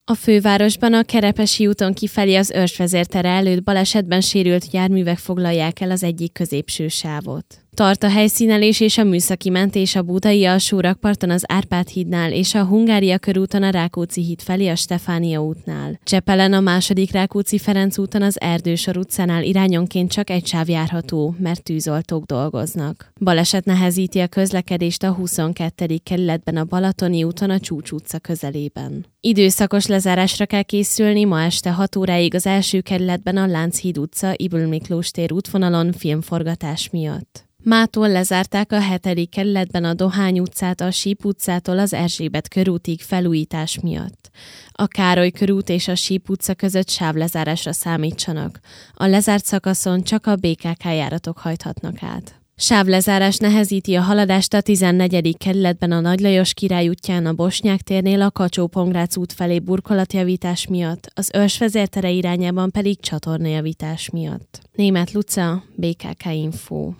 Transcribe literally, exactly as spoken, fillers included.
A fővárosban a Kerepesi úton kifelé az Őrsvezér tere előtt balesetben sérült járművek foglalják el az egyik középső sávot. Tart a helyszínelés és a műszaki mentés a budai alsórakparton az Árpád hídnál és a Hungária körúton a Rákóczi híd felé a Stefánia útnál. Csepelen a második Rákóczi-Ferenc úton az Erdősor utcánál irányonként csak egy sáv járható, mert tűzoltók dolgoznak. Baleset nehezíti a közlekedést a huszonkettedik kerületben a Balatoni úton a Csúcs utca közelében. Időszakos lezárásra kell készülni ma este hat óráig az első kerületben a Lánchíd utca, Ybl Miklós tér útvonalon filmforgatás miatt. Mától lezárták a hetedik kerületben a Dohány utcát a Síp utcától az Erzsébet körútig felújítás miatt. A Károly körút és a Síp utca között sávlezárásra számítsanak. A lezárt szakaszon csak a bé ká ká járatok hajthatnak át. Sávlezárás nehezíti a haladást a tizennegyedik kerületben a Nagy Lajos Király útján a Bosnyák térnél a Kacsó-Pongrác út felé burkolatjavítás miatt, az Őrsvezér tere irányában pedig csatornajavítás miatt. Németh Luca, bé ká ká Info.